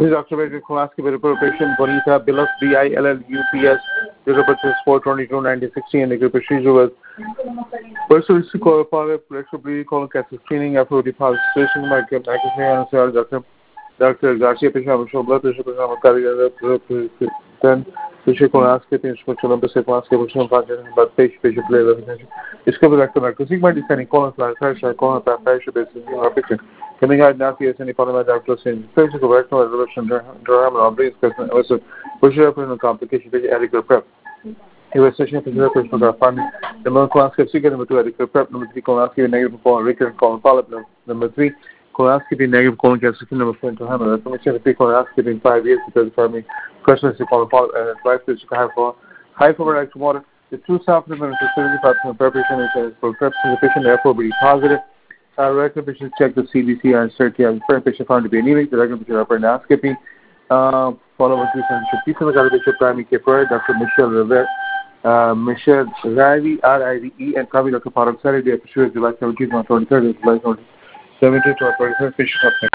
Dr. Baker Kolaski with a patient Bonita Billups, BILLUPS, the report is 422-1960, and the procedure was first to qualify pressure breathing colon cancer screening after depositation by Dr. Garcia patient show blood pressure then patient colonoscopy instruction number colonoscopy function but patient play discover rectal sigma descending colon pressure basis picture. Coming out now, yes, any part doctor saying physical rectal resolution during obvious question also push up in a complication adequate prep. He was session for the personal funding. The more colonoscopy secret to adequate prep, number 3 colonoscopy negative colon recurrent colon polyp, number 3 colonoscopy negative colon cancer, number 4 to hammer. That's only 3 colonoscopy in 5 years because for me, questions to colon polyp and advice that you can have for high for extra water. The true supplement is 75% preparation is for prep to the patient, therefore be positive. Regular patients check the CBC and certainty and the patient found to be anemic. The regular patient upper endoscopy. Follow up with piece of the primary care provider, Dr. Michelle Rivette, Michelle Rive, RIVE, and Kavi Dr. Parag Saturday, July 17th, 23rd, July 17th, 23rd, patient update.